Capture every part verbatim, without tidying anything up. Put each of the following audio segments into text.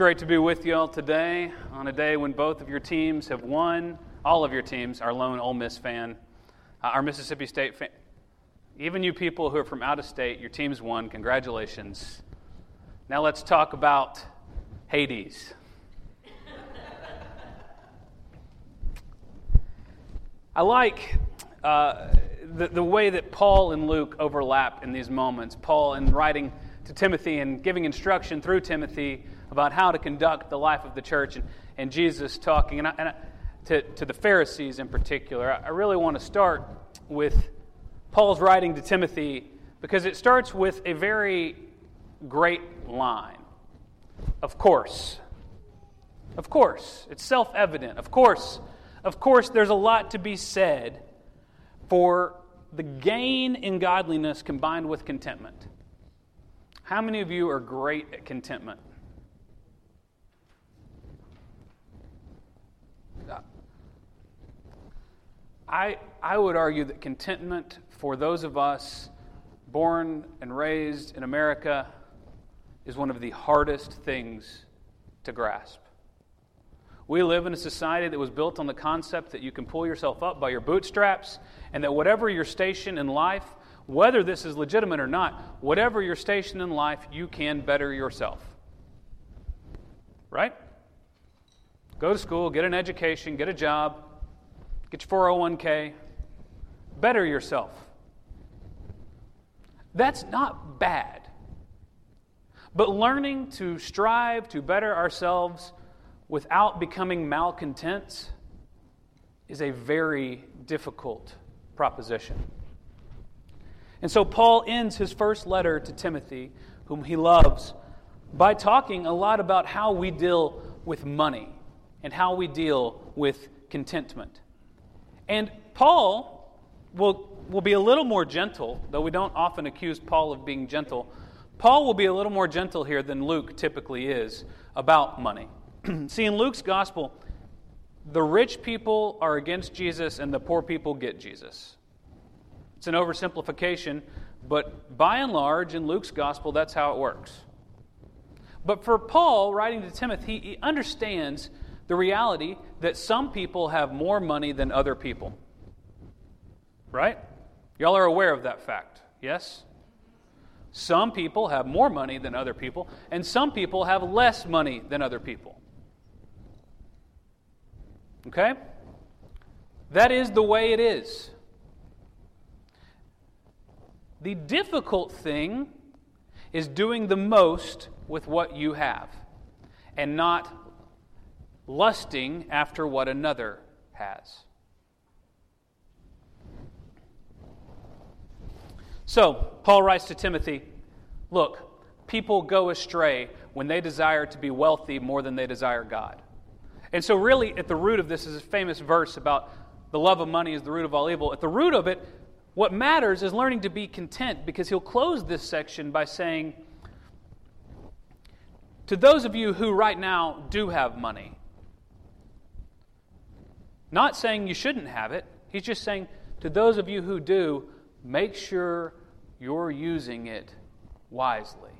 Great to be with you all today on a day when both of your teams have won. All of your teams, our lone Ole Miss fan, uh, our Mississippi State fan, even you people who are from out of state, your teams won. Congratulations. Now let's talk about Hades. I like uh, the, the way that Paul and Luke overlap in these moments. Paul in writing to Timothy and giving instruction through Timothy about how to conduct the life of the church, and, and Jesus talking and, I, and I, to, to the Pharisees in particular. I really want to start with Paul's writing to Timothy because it starts with a very great line. Of course. Of course. It's self-evident. Of course. Of course, there's a lot to be said for the gain in godliness combined with contentment. How many of you are great at contentment? I, I would argue that contentment for those of us born and raised in America is one of the hardest things to grasp. We live in a society that was built on the concept that you can pull yourself up by your bootstraps, and that whatever your station in life, whether this is legitimate or not, whatever your station in life, you can better yourself. Right? Go to school, get an education, get a job, get your four oh one k, better yourself. That's not bad. But learning to strive to better ourselves without becoming malcontents is a very difficult proposition. And so Paul ends his first letter to Timothy, whom he loves, by talking a lot about how we deal with money and how we deal with contentment. And Paul will, will be a little more gentle, though we don't often accuse Paul of being gentle. Paul will be a little more gentle here than Luke typically is about money. See, in Luke's gospel, the rich people are against Jesus and the poor people get Jesus. It's an oversimplification, but by and large, in Luke's gospel, that's how it works. But for Paul, writing to Timothy, he understands the reality that some people have more money than other people. Right? Y'all are aware of that fact, yes? Some people have more money than other people, and some people have less money than other people. Okay? That is the way it is. The difficult thing is doing the most with what you have and not lusting after what another has. So, Paul writes to Timothy, look, people go astray when they desire to be wealthy more than they desire God. And so really, at the root of this is a famous verse about the love of money is the root of all evil. At the root of it, what matters is learning to be content, because he'll close this section by saying, to those of you who right now do have money, not saying you shouldn't have it, he's just saying, to those of you who do, make sure you're using it wisely.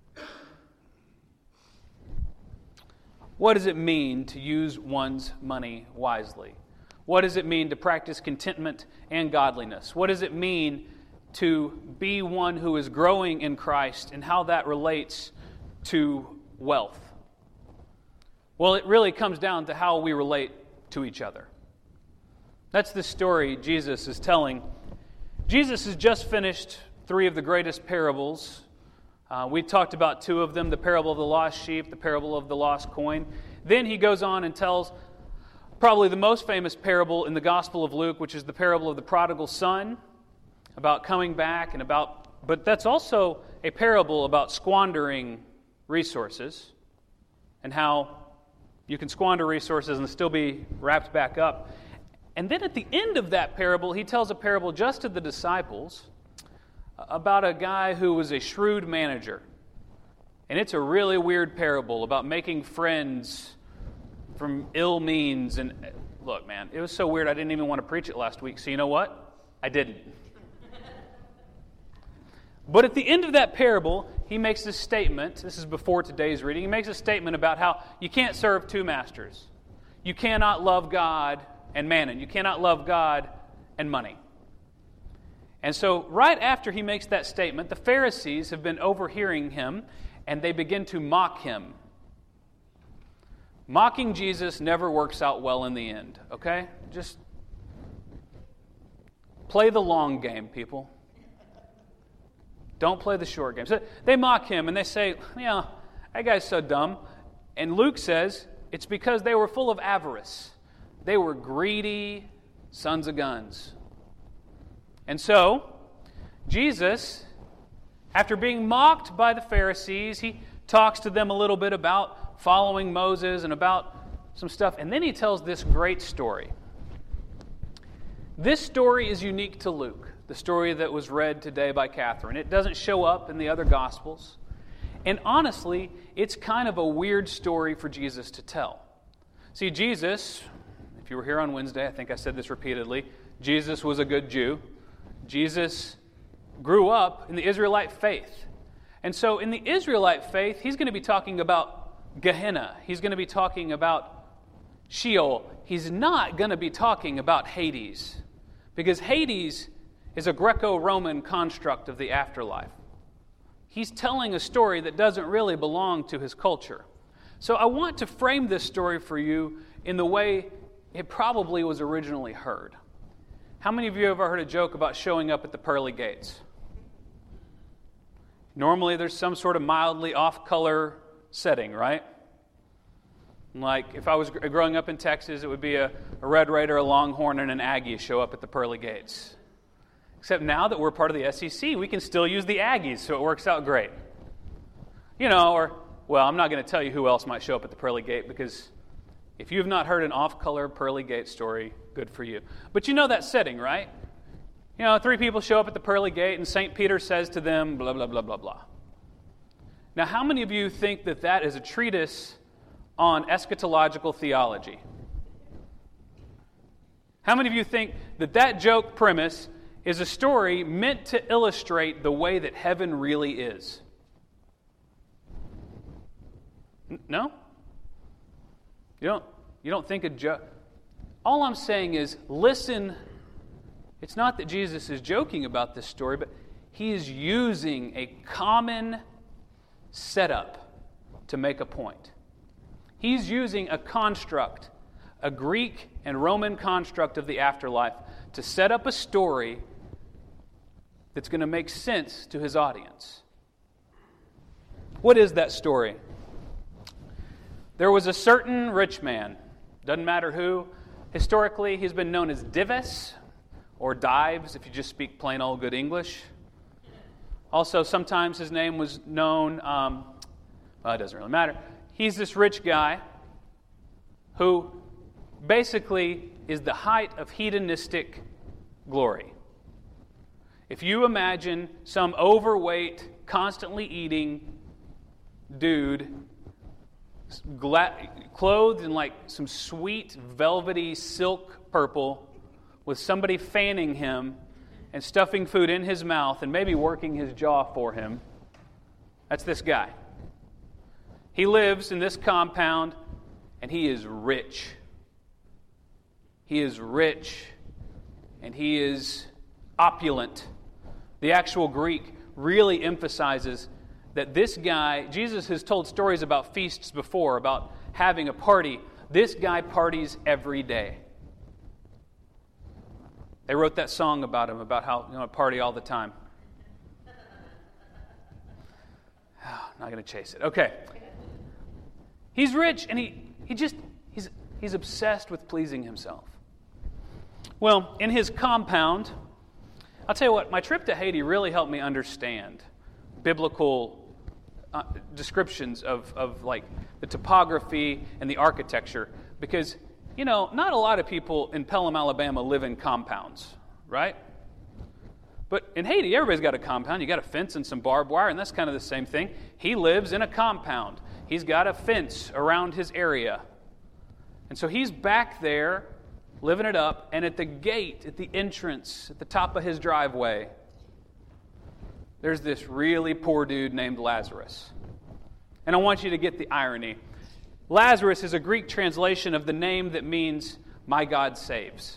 What does it mean to use one's money wisely? What does it mean to practice contentment and godliness? What does it mean to be one who is growing in Christ, and how that relates to wealth? Well, it really comes down to how we relate to each other. That's the story Jesus is telling. Jesus has just finished three of the greatest parables. Uh, we talked about two of them, the parable of the lost sheep, the parable of the lost coin. Then he goes on and tells probably the most famous parable in the Gospel of Luke, which is the parable of the prodigal son, about coming back and about, but that's also a parable about squandering resources and how you can squander resources and still be wrapped back up. And then at the end of that parable, he tells a parable just to the disciples about a guy who was a shrewd manager. And it's a really weird parable about making friends from ill means. And look, man, it was so weird I didn't even want to preach it last week. So you know what? I didn't. But at the end of that parable, he makes this statement. This is before today's reading. He makes a statement about how you can't serve two masters. You cannot love God and mammon. You cannot love God and money. And so right after he makes that statement, the Pharisees have been overhearing him, and they begin to mock him. Mocking Jesus never works out well in the end, okay? Just play the long game, people. Don't play the short game. So they mock him, and they say, yeah, that guy's so dumb. And Luke says it's because they were full of avarice. They were greedy sons of guns. And so, Jesus, after being mocked by the Pharisees, he talks to them a little bit about following Moses and about some stuff, and then he tells this great story. This story is unique to Luke, the story that was read today by Catherine. It doesn't show up in the other Gospels. And honestly, it's kind of a weird story for Jesus to tell. See, Jesus, if you were here on Wednesday, I think I said this repeatedly, Jesus was a good Jew. Jesus grew up in the Israelite faith. And so in the Israelite faith, he's going to be talking about Gehenna. He's going to be talking about Sheol. He's not going to be talking about Hades, because Hades is a Greco-Roman construct of the afterlife. He's telling a story that doesn't really belong to his culture. So I want to frame this story for you in the way it probably was originally heard. How many of you have ever heard a joke about showing up at the pearly gates? Normally there's some sort of mildly off-color setting, right? Like if I was growing up in Texas, it would be a, a Red Raider, a Longhorn, and an Aggie show up at the pearly gates. Except now that we're part of the S E C, we can still use the Aggies, so it works out great. You know, or, well, I'm not going to tell you who else might show up at the pearly gate, because if you've not heard an off-color pearly gate story, good for you. But you know that setting, right? You know, three people show up at the pearly gate, and Saint Peter says to them, blah, blah, blah, blah, blah. Now, how many of you think that that is a treatise on eschatological theology? How many of you think that that joke premise is a story meant to illustrate the way that heaven really is? No? You don't, you don't think a joke... All I'm saying is, listen, it's not that Jesus is joking about this story, but he is using a common setup to make a point. He's using a construct, a Greek and Roman construct of the afterlife, to set up a story that's going to make sense to his audience. What is that story? There was a certain rich man, doesn't matter who. Historically, he's been known as Dives, or Dives, if you just speak plain old good English. Also, sometimes his name was known, um, well, it doesn't really matter. He's this rich guy who basically is the height of hedonistic glory. If you imagine some overweight, constantly eating dude Gla- clothed in like some sweet, velvety silk purple, with somebody fanning him and stuffing food in his mouth and maybe working his jaw for him. That's this guy. He lives in this compound, and he is rich. He is rich, and he is opulent. The actual Greek really emphasizes that this guy, Jesus has told stories about feasts before, about having a party. This guy parties every day. They wrote that song about him, about how, you know, party all the time. Oh, not going to chase it. Okay. He's rich, and he, he just, he's, he's obsessed with pleasing himself. Well, in his compound, I'll tell you what, my trip to Haiti really helped me understand biblical Uh, descriptions of, of like the topography and the architecture, because, you know, not a lot of people in Pelham, Alabama live in compounds, right? But in Haiti, everybody's got a compound. You got a fence and some barbed wire, and that's kind of the same thing. He lives in a compound. He's got a fence around his area. And so he's back there living it up, and at the gate, at the entrance, at the top of his driveway, there's this really poor dude named Lazarus. And I want you to get the irony. Lazarus is a Greek translation of the name that means, my God saves.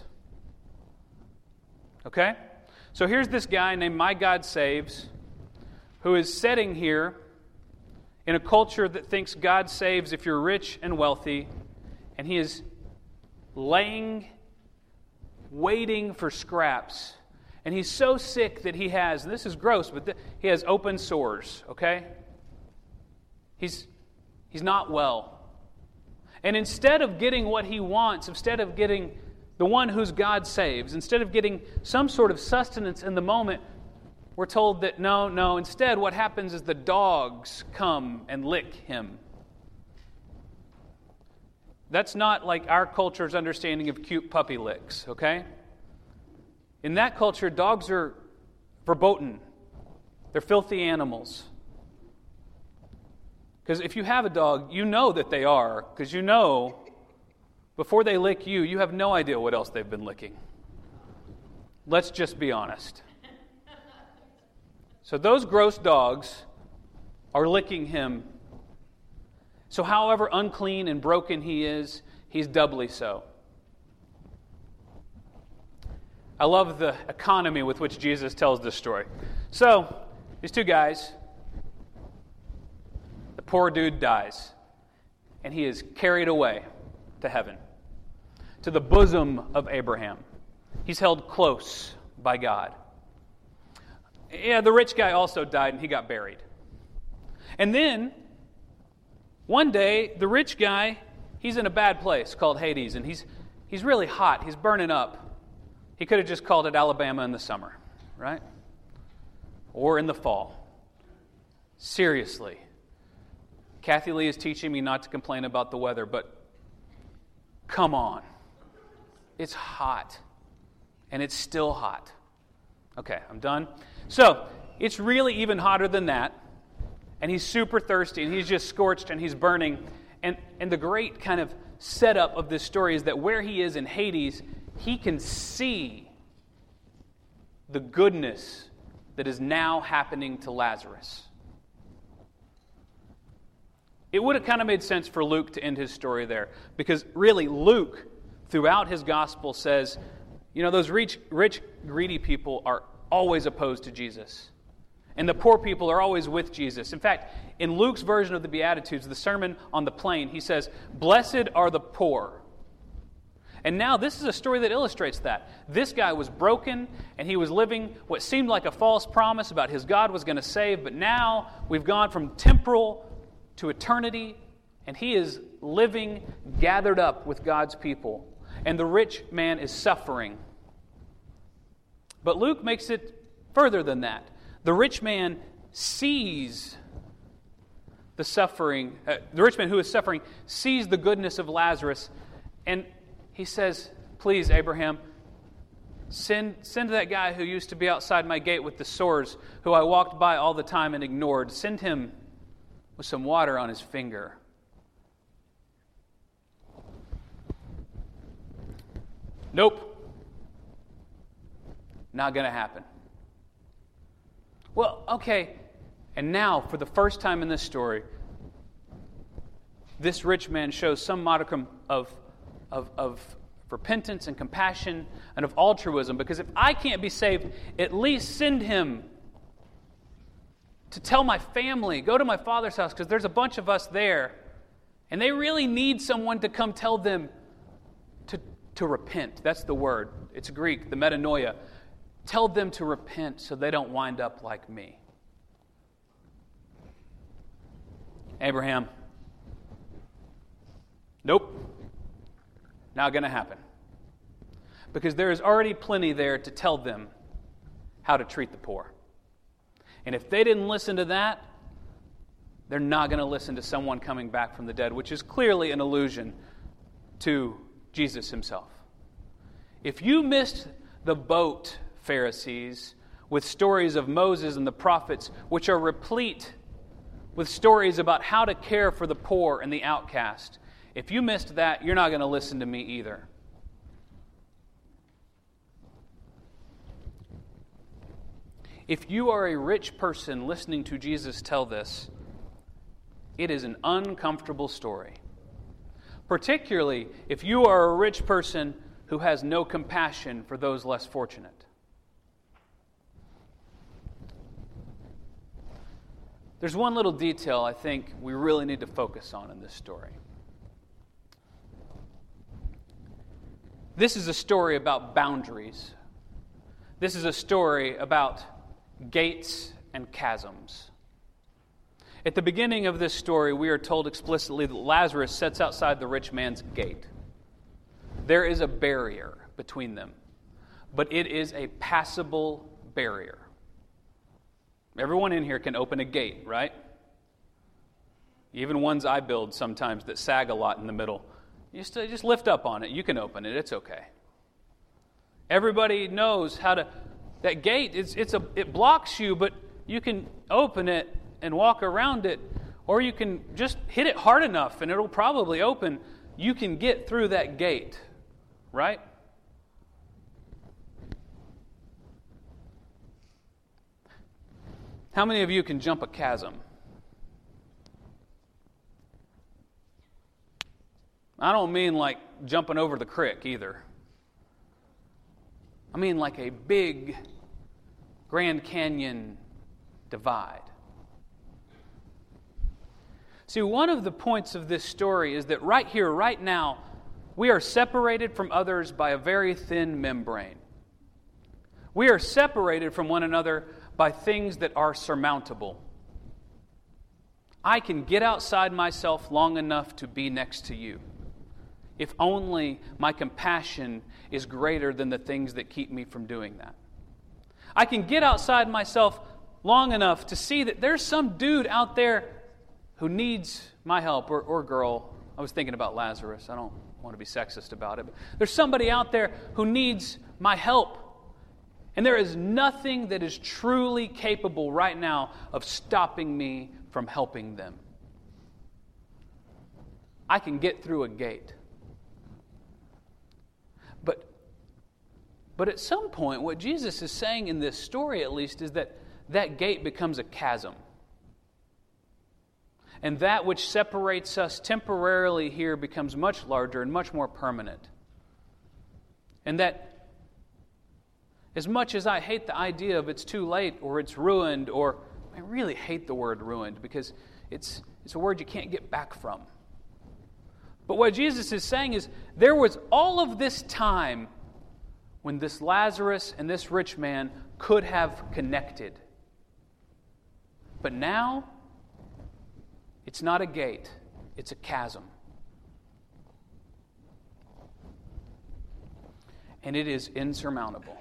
Okay? So here's this guy named My God Saves, who is sitting here in a culture that thinks God saves if you're rich and wealthy, and he is laying, waiting for scraps. And he's so sick that he has, and this is gross, but th- he has open sores, okay? He's, he's not well. And instead of getting what he wants, instead of getting the one whose God saves, instead of getting some sort of sustenance in the moment, we're told that no, no, instead what happens is the dogs come and lick him. That's not like our culture's understanding of cute puppy licks, okay? In that culture, dogs are verboten. They're filthy animals. Because if you have a dog, you know that they are, because you know before they lick you, you have no idea what else they've been licking. Let's just be honest. So those gross dogs are licking him. So however unclean and broken he is, he's doubly so. I love the economy with which Jesus tells this story. So, these two guys, the poor dude dies, and he is carried away to heaven, to the bosom of Abraham. He's held close by God. Yeah, the rich guy also died, and he got buried. And then, one day, the rich guy, he's in a bad place called Hades, and he's he's really hot. He's burning up. He could have just called it Alabama in the summer, right? Or in the fall. Seriously. Kathy Lee is teaching me not to complain about the weather, but come on. It's hot. And it's still hot. Okay, I'm done. So, it's really even hotter than that. And he's super thirsty, and he's just scorched, and he's burning. And, and the great kind of setup of this story is that where he is in Hades, he can see the goodness that is now happening to Lazarus. It would have kind of made sense for Luke to end his story there, because really Luke, throughout his gospel, says, you know, those rich, rich, greedy people are always opposed to Jesus. And the poor people are always with Jesus. In fact, in Luke's version of the Beatitudes, the Sermon on the Plain, he says, blessed are the poor. And now this is a story that illustrates that. This guy was broken, and he was living what seemed like a false promise about his God was going to save, but now we've gone from temporal to eternity, and he is living gathered up with God's people. And the rich man is suffering. But Luke makes it further than that. The rich man sees the suffering, uh, the rich man who is suffering sees the goodness of Lazarus, and he says, please, Abraham, send, send that guy who used to be outside my gate with the sores, who I walked by all the time and ignored. Send him with some water on his finger. Nope. Not going to happen. Well, okay. And now, for the first time in this story, this rich man shows some modicum of Of, of repentance and compassion and of altruism, because if I can't be saved, at least send him to tell my family, go to my father's house, because there's a bunch of us there, and they really need someone to come tell them to, to repent. That's the word. It's Greek, the metanoia. Tell them to repent so they don't wind up like me. Abraham, nope. Not going to happen. Because there is already plenty there to tell them how to treat the poor. And if they didn't listen to that, they're not going to listen to someone coming back from the dead, which is clearly an allusion to Jesus himself. If you missed the boat, Pharisees, with stories of Moses and the prophets, which are replete with stories about how to care for the poor and the outcast, if you missed that, you're not going to listen to me either. If you are a rich person listening to Jesus tell this, it is an uncomfortable story. Particularly if you are a rich person who has no compassion for those less fortunate. There's one little detail I think we really need to focus on in this story. This is a story about boundaries. This is a story about gates and chasms. At the beginning of this story, we are told explicitly that Lazarus sits outside the rich man's gate. There is a barrier between them, but it is a passable barrier. Everyone in here can open a gate, right? Even ones I build sometimes that sag a lot in the middle. You just, just lift up on it. You can open it. It's okay. Everybody knows how to... That gate, it's, it's a, it blocks you, but you can open it and walk around it, or you can just hit it hard enough and it'll probably open. You can get through that gate, right? How many of you can jump a chasm? I don't mean like jumping over the creek either. I mean like a big Grand Canyon divide. See, one of the points of this story is that right here, right now, we are separated from others by a very thin membrane. We are separated from one another by things that are surmountable. I can get outside myself long enough to be next to you, if only my compassion is greater than the things that keep me from doing that. I can get outside myself long enough to see that there's some dude out there who needs my help, or, or girl. I was thinking about Lazarus. I don't want to be sexist about it. But there's somebody out there who needs my help. And there is nothing that is truly capable right now of stopping me from helping them. I can get through a gate. But, but at some point, what Jesus is saying in this story, at least, is that that gate becomes a chasm. And that which separates us temporarily here becomes much larger and much more permanent. And that as much as I hate the idea of it's too late or it's ruined, or I really hate the word ruined because it's, it's a word you can't get back from. But what Jesus is saying is there was all of this time when this Lazarus and this rich man could have connected. But now, it's not a gate, it's a chasm. And it is insurmountable.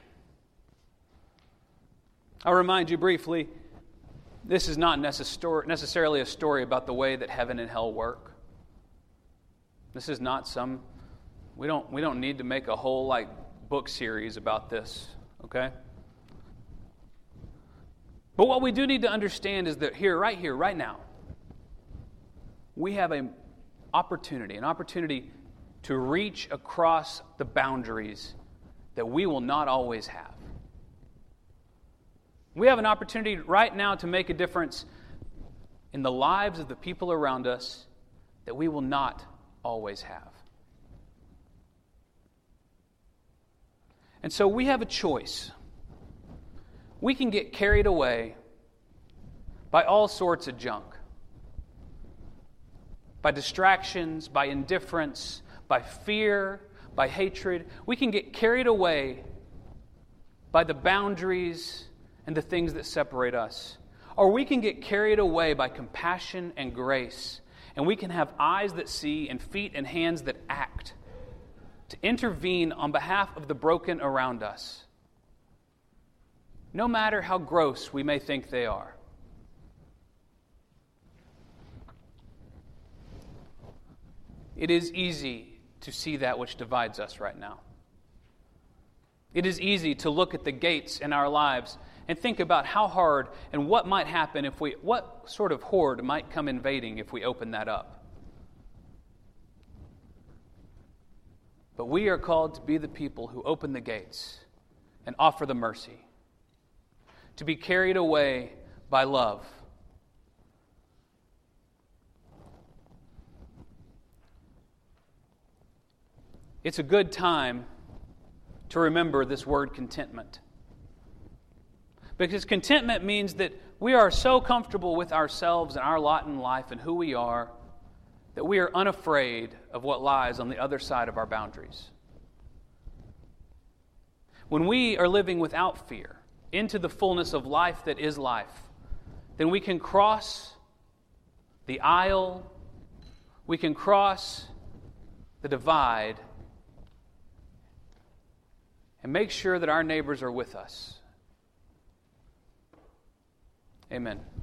I'll remind you briefly, this is not necessar- necessarily a story about the way that heaven and hell work. This is not some, we don't, we don't need to make a whole like book series about this, okay? But what we do need to understand is that here, right here, right now, we have an opportunity, an opportunity to reach across the boundaries that we will not always have. We have an opportunity right now to make a difference in the lives of the people around us that we will not always have. And so we have a choice. We can get carried away by all sorts of junk. By distractions, by indifference, by fear, by hatred. We can get carried away by the boundaries and the things that separate us. Or we can get carried away by compassion and grace. And we can have eyes that see and feet and hands that act to intervene on behalf of the broken around us, no matter how gross we may think they are. It is easy to see that which divides us right now. It is easy to look at the gates in our lives and think about how hard and what might happen if we, what sort of horde might come invading if we open that up. But we are called to be the people who open the gates and offer the mercy, to be carried away by love. It's a good time to remember this word contentment. Because contentment means that we are so comfortable with ourselves and our lot in life and who we are that we are unafraid of what lies on the other side of our boundaries. When we are living without fear into the fullness of life that is life, then we can cross the aisle, we can cross the divide, and make sure that our neighbors are with us. Amen.